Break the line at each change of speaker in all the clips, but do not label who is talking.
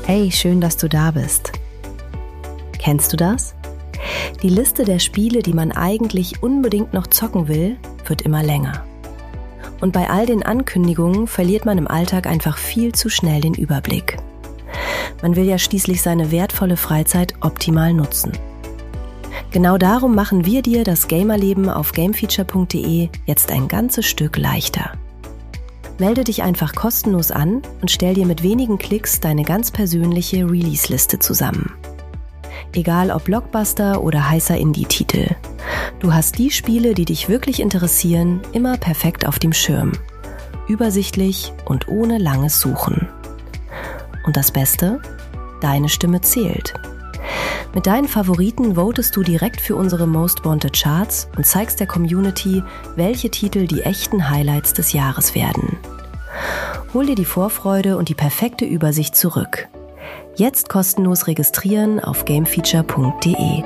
Hey, schön, dass du da bist. Kennst du das? Die Liste der Spiele, die man eigentlich unbedingt noch zocken will, wird immer länger. Und bei all den Ankündigungen verliert man im Alltag einfach viel zu schnell den Überblick. Man will ja schließlich seine wertvolle Freizeit optimal nutzen. Genau darum machen wir dir das Gamerleben auf gamefeature.de jetzt ein ganzes Stück leichter. Melde dich einfach kostenlos an und stell dir mit wenigen Klicks deine ganz persönliche Release-Liste zusammen. Egal ob Blockbuster oder heißer Indie-Titel. Du hast die Spiele, die dich wirklich interessieren, immer perfekt auf dem Schirm. Übersichtlich und ohne langes Suchen. Und das Beste? Deine Stimme zählt. Mit deinen Favoriten votest du direkt für unsere Most Wanted Charts und zeigst der Community, welche Titel die echten Highlights des Jahres werden. Hol dir die Vorfreude und die perfekte Übersicht zurück. Jetzt kostenlos registrieren auf gamefeature.de.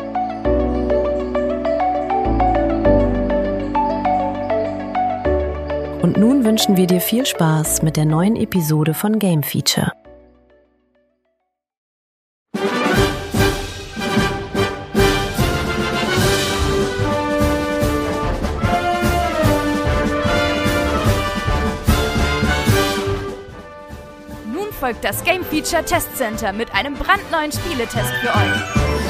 Und nun wünschen wir dir viel Spaß mit der neuen Episode von Game Feature.
Folgt das Game Feature Test Center mit einem brandneuen Spieletest für euch.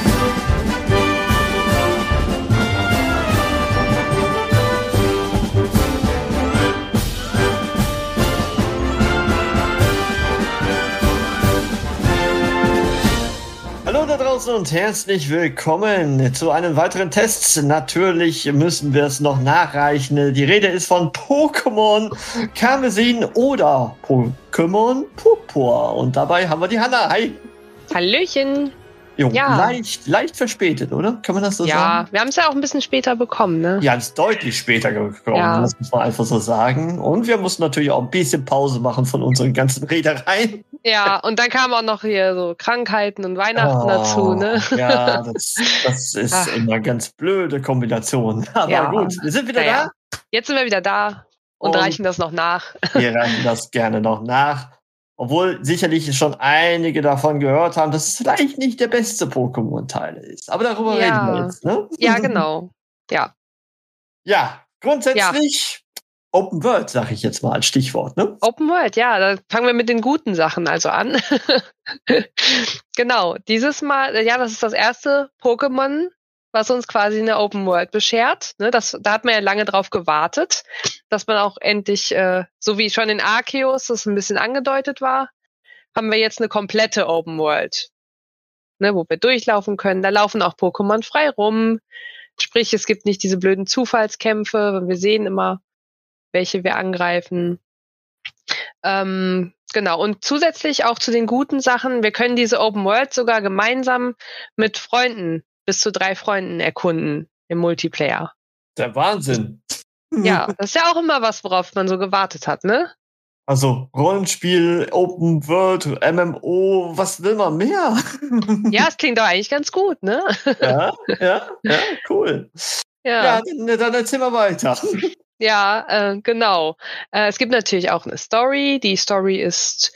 Hallo da draußen und herzlich willkommen zu einem weiteren Test. Natürlich müssen wir es noch nachreichen. Die Rede ist von Pokémon Karmesin oder Pokémon Purpur. Und dabei haben wir die Hanna. Hi.
Hallöchen.
Jo,
ja.
Leicht verspätet, oder? Kann man das so sagen?
Ja, wir haben es ja auch ein bisschen später bekommen, ne?
Ja, es ist deutlich später gekommen, das muss man einfach so sagen. Und wir mussten natürlich auch ein bisschen Pause machen von unseren ganzen Reedereien.
Ja, und dann kamen auch noch hier so Krankheiten und Weihnachten dazu, ne?
Ja, das ist immer eine ganz blöde Kombination. Aber ja, gut, wir sind wieder da.
Jetzt sind wir wieder da und reichen das noch nach.
Wir reichen das gerne noch nach. Obwohl sicherlich schon einige davon gehört haben, dass es vielleicht nicht der beste Pokémon-Teil ist. Aber darüber reden wir jetzt, ne?
Ja, genau. Ja.
Ja, grundsätzlich Open World, sage ich jetzt mal als Stichwort, ne?
Open World, ja. Da fangen wir mit den guten Sachen also an. Genau. Dieses Mal, ja, das ist das erste Pokémon, was uns quasi eine Open World beschert. Ne, da hat man ja lange drauf gewartet, dass man auch endlich, so wie schon in Arceus das ein bisschen angedeutet war, haben wir jetzt eine komplette Open World, ne, wo wir durchlaufen können. Da laufen auch Pokémon frei rum. Sprich, es gibt nicht diese blöden Zufallskämpfe. Wir sehen immer, welche wir angreifen. Genau. Und zusätzlich auch zu den guten Sachen, wir können diese Open World sogar gemeinsam mit Freunden, bis zu 3 Freunden erkunden im Multiplayer.
Der Wahnsinn.
Ja, das ist ja auch immer was, worauf man so gewartet hat, ne?
Also Rollenspiel, Open World, MMO, was will man mehr?
Ja, es klingt doch eigentlich ganz gut, ne?
Ja, cool. Ja, dann erzähl mal weiter.
Ja, genau. Es gibt natürlich auch eine Story. Die Story ist,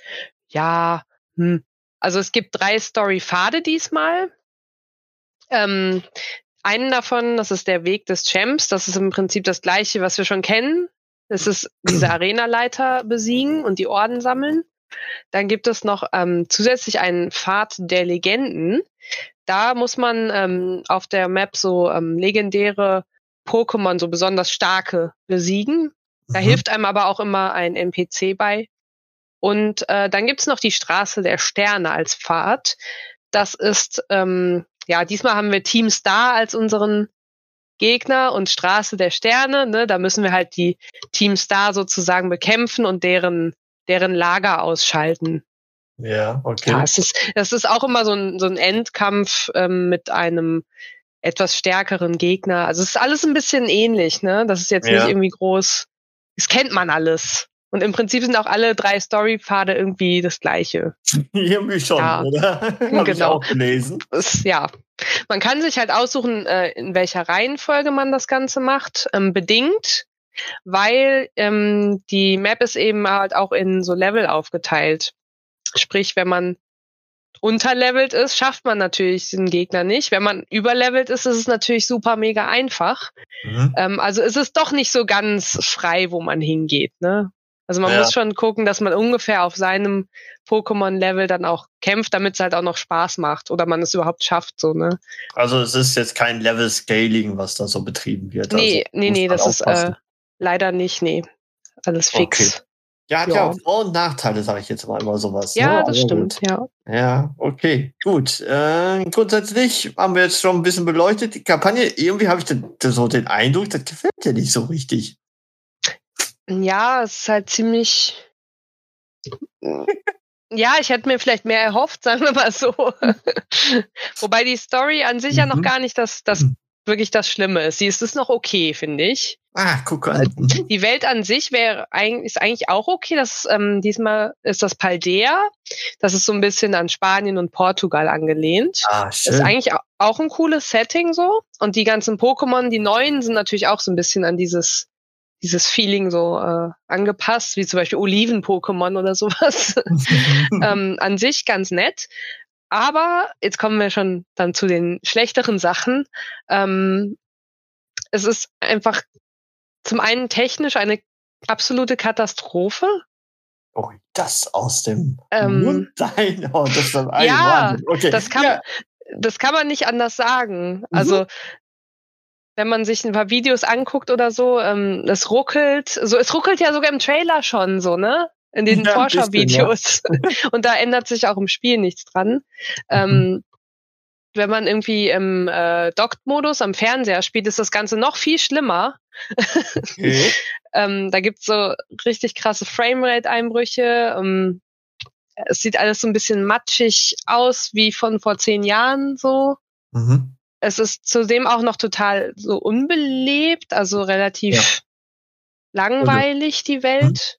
also es gibt 3 Story-Pfade diesmal. Einen davon, das ist der Weg des Champs. Das ist im Prinzip das Gleiche, was wir schon kennen. Das ist diese Arenaleiter besiegen und die Orden sammeln. Dann gibt es noch zusätzlich einen Pfad der Legenden. Da muss man auf der Map so legendäre Pokémon, so besonders starke, besiegen. Da hilft einem aber auch immer ein NPC bei. Und dann gibt's noch die Straße der Sterne als Pfad. Das ist diesmal haben wir Team Star als unseren Gegner und Straße der Sterne. Ne? Da müssen wir halt die Team Star sozusagen bekämpfen und deren Lager ausschalten.
Ja, okay.
Ja, das ist auch immer so ein Endkampf mit einem etwas stärkeren Gegner. Also es ist alles ein bisschen ähnlich, ne? Das ist jetzt nicht irgendwie groß. Das kennt man alles. Und im Prinzip sind auch alle 3 Story-Pfade irgendwie das Gleiche.
Irgendwie schon, oder? Hab ich auch gelesen.
Man kann sich halt aussuchen, in welcher Reihenfolge man das Ganze macht, bedingt, weil die Map ist eben halt auch in so Level aufgeteilt. Sprich, wenn man unterlevelt ist, schafft man natürlich den Gegner nicht. Wenn man überlevelt ist, ist es natürlich super mega einfach. Also es ist doch nicht so ganz frei, wo man hingeht, ne? Also man muss schon gucken, dass man ungefähr auf seinem Pokémon-Level dann auch kämpft, damit es halt auch noch Spaß macht oder man es überhaupt schafft, so, ne?
Also es ist jetzt kein Level-Scaling, was da so betrieben wird.
Nee,
also,
das ist leider nicht, alles fix.
Okay. Ja, hat ja auch Vor- und Nachteile, sage ich jetzt mal immer sowas.
Ja,
ne?
das stimmt, ja.
Ja, okay, gut. Grundsätzlich haben wir jetzt schon ein bisschen beleuchtet. Die Kampagne, irgendwie habe ich so den Eindruck, das gefällt dir nicht so richtig.
Ja, es ist halt ziemlich... Ja, ich hätte mir vielleicht mehr erhofft, sagen wir mal so. Wobei die Story an sich ja noch gar nicht das wirklich das Schlimme ist. Sie ist noch okay, finde ich.
Guck an.
Die Welt an sich ist eigentlich auch okay. Diesmal ist das Paldea. Das ist so ein bisschen an Spanien und Portugal angelehnt.
Schön.
Ist eigentlich auch ein cooles Setting so. Und die ganzen Pokémon, die neuen, sind natürlich auch so ein bisschen an dieses Feeling so angepasst, wie zum Beispiel Oliven-Pokémon oder sowas. An sich ganz nett. Aber jetzt kommen wir schon dann zu den schlechteren Sachen. Es ist einfach zum einen technisch eine absolute Katastrophe.
Oh, das aus dem Mund sein. Oh, das ist ein
ja,
Wahnsinn. Okay.
Das kann man nicht anders sagen. Also wenn man sich ein paar Videos anguckt oder so, es ruckelt. So, es ruckelt ja sogar im Trailer schon so, ne? In den Vorschauvideos. Ja. Und da ändert sich auch im Spiel nichts dran. Wenn man irgendwie im Docked-Modus am Fernseher spielt, ist das Ganze noch viel schlimmer. Okay. Da gibt's so richtig krasse Framerate-Einbrüche. Es sieht alles so ein bisschen matschig aus, wie von vor 10 Jahren so. Es ist zudem auch noch total so unbelebt, also relativ langweilig, die Welt.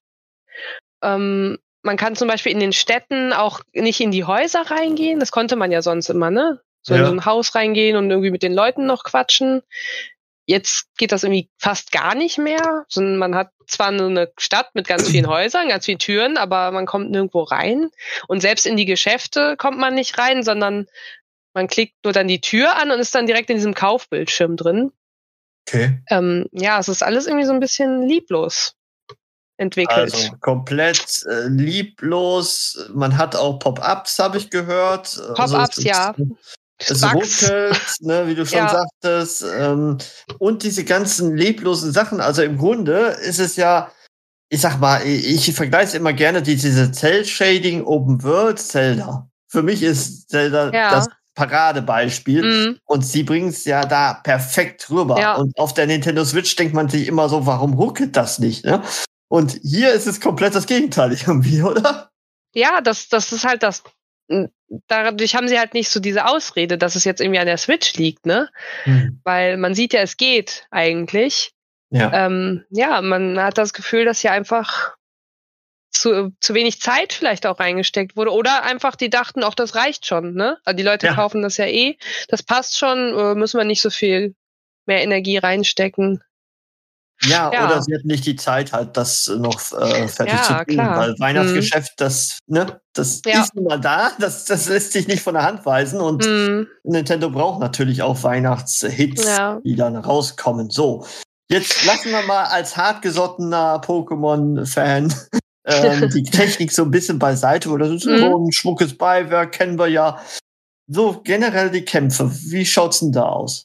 Man kann zum Beispiel in den Städten auch nicht in die Häuser reingehen. Das konnte man ja sonst immer, ne? So in so ein Haus reingehen und irgendwie mit den Leuten noch quatschen. Jetzt geht das irgendwie fast gar nicht mehr. Sondern man hat zwar nur eine Stadt mit ganz vielen Häusern, ganz vielen Türen, aber man kommt nirgendwo rein. Und selbst in die Geschäfte kommt man nicht rein, sondern man klickt nur dann die Tür an und ist dann direkt in diesem Kaufbildschirm drin.
Okay.
Es ist alles irgendwie so ein bisschen lieblos entwickelt.
Also komplett lieblos. Man hat auch Pop-ups, habe ich gehört.
Pop-ups, ja.
Es ruckelt, ne, wie du schon sagtest. Und diese ganzen leblosen Sachen. Also im Grunde ist es ja, ich sag mal, ich vergleiche es immer gerne, diese Cell-Shading Open World Zelda. Für mich ist Zelda das Paradebeispiel. Und sie bringen es ja da perfekt rüber. Ja. Und auf der Nintendo Switch denkt man sich immer so, warum ruckelt das nicht? Ne? Und hier ist es komplett das Gegenteil irgendwie, oder?
Ja, das ist halt das. Dadurch haben sie halt nicht so diese Ausrede, dass es jetzt irgendwie an der Switch liegt, ne? Weil man sieht ja, es geht eigentlich. Ja. Man hat das Gefühl, dass hier einfach zu wenig Zeit vielleicht auch reingesteckt wurde. Oder einfach die dachten, auch das reicht schon, ne? Also die Leute kaufen das ja das passt schon, müssen wir nicht so viel mehr Energie reinstecken.
Ja, oder sie hatten nicht die Zeit, halt das noch fertig zu tun, klar. Weil Weihnachtsgeschäft, das ist nun mal da, das lässt sich nicht von der Hand weisen und Nintendo braucht natürlich auch Weihnachtshits, die dann rauskommen. So, jetzt lassen wir mal als hartgesottener Pokémon-Fan die Technik so ein bisschen beiseite, oder so ein schmuckes Beiwerk, kennen wir ja. So, generell die Kämpfe, wie schaut's denn da aus?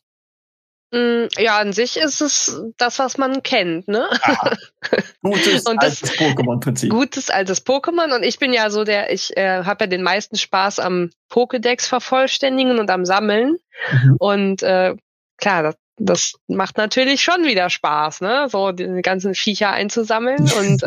Ja, an sich ist es das, was man kennt, ne?
Gutes altes Pokémon-Prinzip.
Gutes altes Pokémon, und ich bin ja so ich habe ja den meisten Spaß am Pokédex vervollständigen und am Sammeln. Und klar, das macht natürlich schon wieder Spaß, ne? So die ganzen Viecher einzusammeln und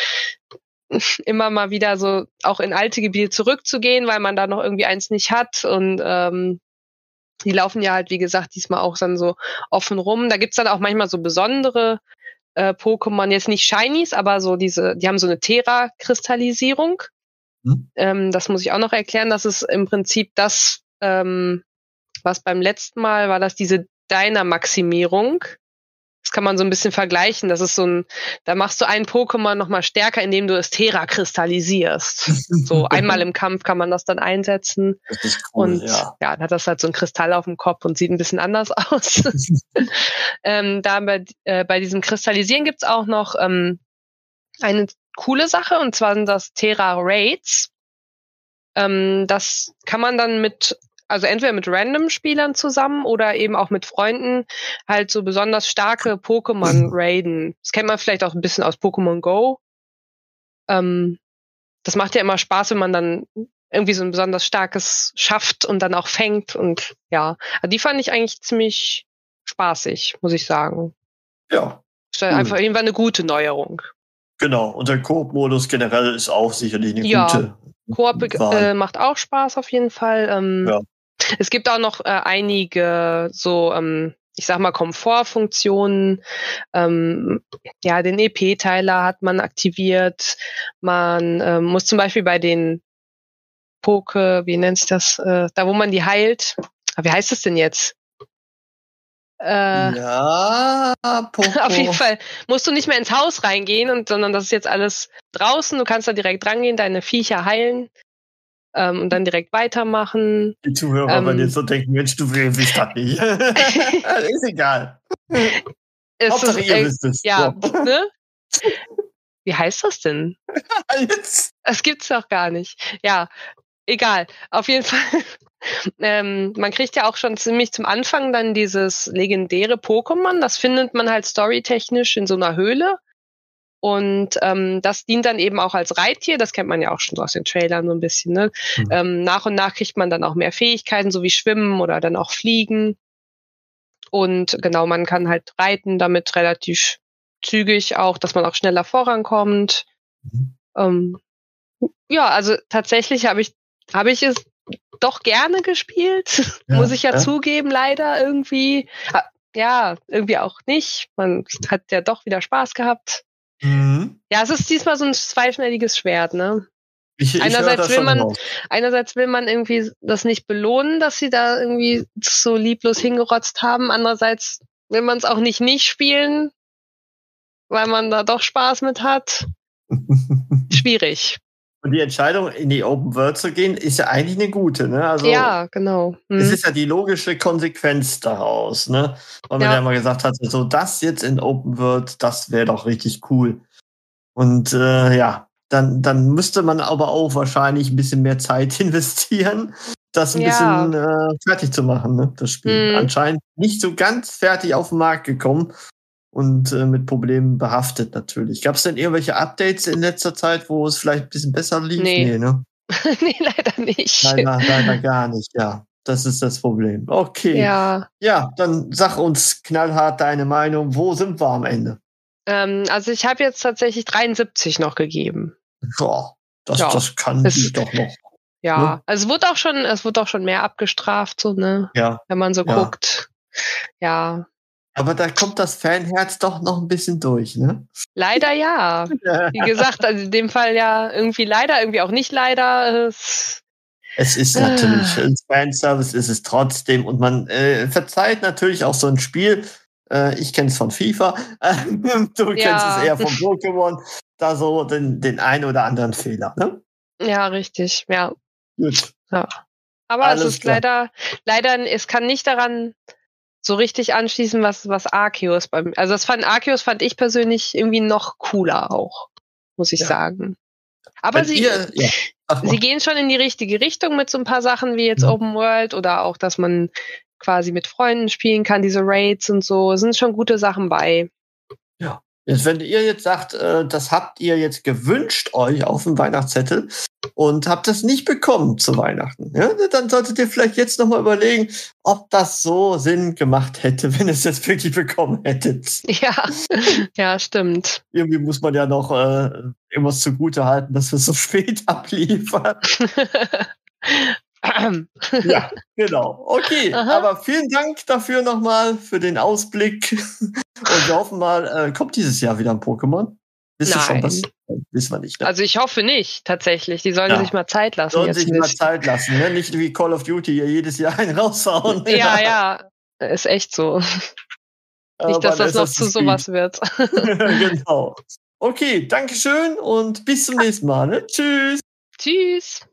immer mal wieder so auch in alte Gebiete zurückzugehen, weil man da noch irgendwie eins nicht hat, und die laufen ja halt, wie gesagt, diesmal auch dann so offen rum. Da gibt's dann auch manchmal so besondere Pokémon, jetzt nicht Shinies, aber so die haben so eine Terra-Kristallisierung. Das muss ich auch noch erklären. Das ist im Prinzip das, was beim letzten Mal war, das diese Dynamaximierung. Das kann man so ein bisschen vergleichen. Das ist da machst du ein Pokémon nochmal stärker, indem du es Tera kristallisierst. So einmal im Kampf kann man das dann einsetzen.
Das ist cool,
und dann hat das halt so ein Kristall auf dem Kopf und sieht ein bisschen anders aus. Bei diesem Kristallisieren gibt's auch noch eine coole Sache, und zwar sind das Tera Raids. Das kann man dann also entweder mit Random-Spielern zusammen oder eben auch mit Freunden halt so besonders starke Pokémon raiden. Das kennt man vielleicht auch ein bisschen aus Pokémon Go. Das macht ja immer Spaß, wenn man dann irgendwie so ein besonders starkes schafft und dann auch fängt. Und ja, die fand ich eigentlich ziemlich spaßig, muss ich sagen.
Ja.
Das ist einfach irgendwann eine gute Neuerung.
Genau, und der Koop-Modus generell ist auch sicherlich eine gute
Koop macht auch Spaß auf jeden Fall. Es gibt auch noch einige so, ich sag mal, Komfortfunktionen. Den EP-Teiler hat man aktiviert. Man muss zum Beispiel bei den wie nennt sich das? Da, wo man die heilt. Wie heißt es denn jetzt? Auf jeden Fall musst du nicht mehr ins Haus reingehen, sondern das ist jetzt alles draußen. Du kannst da direkt rangehen, deine Viecher heilen und dann direkt weitermachen.
Die Zuhörer werden jetzt so denken, Mensch, du willst das nicht. Ist egal. Hauptsache ihr wisst es.
Ja,
so.
Ne? Wie heißt das denn?
Jetzt.
Das gibt's doch gar nicht. Ja, egal. Auf jeden Fall. Man kriegt ja auch schon ziemlich zum Anfang dann dieses legendäre Pokémon. Das findet man halt storytechnisch in so einer Höhle. Und das dient dann eben auch als Reittier. Das kennt man ja auch schon aus den Trailern so ein bisschen. Ne? Nach und nach kriegt man dann auch mehr Fähigkeiten, so wie Schwimmen oder dann auch Fliegen. Und genau, man kann halt reiten damit relativ zügig auch, dass man auch schneller vorankommt. Also tatsächlich habe ich es doch gerne gespielt, muss ich zugeben, leider irgendwie. Ja, irgendwie auch nicht. Man hat ja doch wieder Spaß gehabt. Ja, es ist diesmal so ein zweischneidiges Schwert, ne? Einerseits will man irgendwie das nicht belohnen, dass sie da irgendwie so lieblos hingerotzt haben. Andererseits will man es auch nicht spielen, weil man da doch Spaß mit hat. Schwierig.
Und die Entscheidung, in die Open World zu gehen, ist ja eigentlich eine gute, ne? Also,
ja, genau.
Es ist ja die logische Konsequenz daraus, ne? Weil man ja mal gesagt hat, so das jetzt in Open World, das wäre doch richtig cool. Und dann müsste man aber auch wahrscheinlich ein bisschen mehr Zeit investieren, das ein bisschen fertig zu machen, ne? Das Spiel. Anscheinend nicht so ganz fertig auf den Markt gekommen. Und mit Problemen behaftet natürlich. Gab es denn irgendwelche Updates in letzter Zeit, wo es vielleicht ein bisschen besser lief? Nee, ne?
Nee, leider nicht.
Leider gar nicht, ja. Das ist das Problem. Okay. Ja, dann sag uns knallhart deine Meinung. Wo sind wir am Ende?
Also ich habe jetzt tatsächlich 73 noch gegeben.
Boah, das kann ich doch noch.
Ja, ne? Also es wurde auch schon mehr abgestraft, so, ne? Ja. Wenn man so guckt. Ja.
Aber da kommt das Fanherz doch noch ein bisschen durch, ne?
Leider ja. Wie gesagt, also in dem Fall ja irgendwie leider, irgendwie auch nicht leider.
Es ist natürlich, ein Fanservice ist es trotzdem. Und man verzeiht natürlich auch so ein Spiel. Ich kenne es von FIFA. Du kennst es eher von Pokémon. Da so den einen oder anderen Fehler, ne?
Ja, richtig, ja.
Gut.
Ja. Aber es ist leider, es kann nicht daran so richtig anschließen, was Arceus also Arceus fand ich persönlich irgendwie noch cooler auch, muss ich sagen. Aber sie gehen schon in die richtige Richtung mit so ein paar Sachen wie jetzt Open World oder auch, dass man quasi mit Freunden spielen kann, diese Raids und so, sind schon gute Sachen bei.
Ja. Jetzt, wenn ihr jetzt sagt, das habt ihr jetzt gewünscht euch auf dem Weihnachtszettel und habt das nicht bekommen zu Weihnachten, ja, dann solltet ihr vielleicht jetzt nochmal überlegen, ob das so Sinn gemacht hätte, wenn ihr es jetzt wirklich bekommen hättet.
Ja, stimmt.
Irgendwie muss man ja noch irgendwas zugute halten, dass wir so spät abliefern. Ja, genau. Okay, aber vielen Dank dafür nochmal für den Ausblick. Und wir hoffen mal, kommt dieses Jahr wieder ein Pokémon?
Wisst ihr schon was?
Wissen wir nicht. Ne?
Also ich hoffe nicht, tatsächlich. Die sollen sich mal Zeit lassen.
Mal Zeit lassen, ne? Nicht wie Call of Duty hier jedes Jahr einen raushauen.
Ja, ist echt so. Nicht, dass das noch zu sowas wird.
Genau. Okay, Dankeschön und bis zum nächsten Mal. Ne? Tschüss.
Tschüss.